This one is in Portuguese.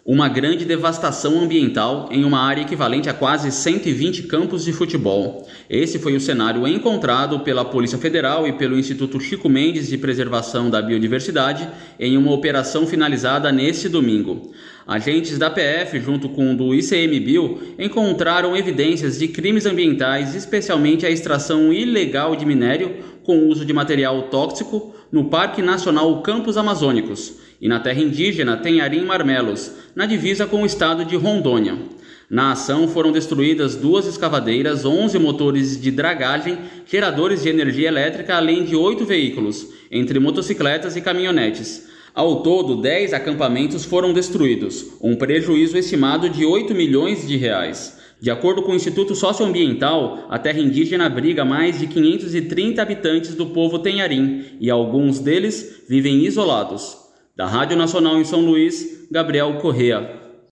Uma grande devastação ambiental em uma área equivalente a quase 120 campos de futebol. Esse foi o cenário encontrado pela Polícia Federal e pelo Instituto Chico Mendes de Preservação da Biodiversidade em uma operação finalizada neste domingo. Agentes da PF, junto com o do ICMBio, encontraram evidências de crimes ambientais, especialmente a extração ilegal de minério com uso de material tóxico no Parque Nacional Campos Amazônicos e na terra indígena Tenharim Marmelos, na divisa com o estado de Rondônia. Na ação foram destruídas 2 escavadeiras, 11 motores de dragagem, geradores de energia elétrica, além de 8 veículos, entre motocicletas e caminhonetes. Ao todo, 10 acampamentos foram destruídos, um prejuízo estimado de 8 milhões de reais. De acordo com o Instituto Socioambiental, a terra indígena abriga mais de 530 habitantes do povo Tenharim e alguns deles vivem isolados. Da Rádio Nacional em São Luís, Gabriel Correa.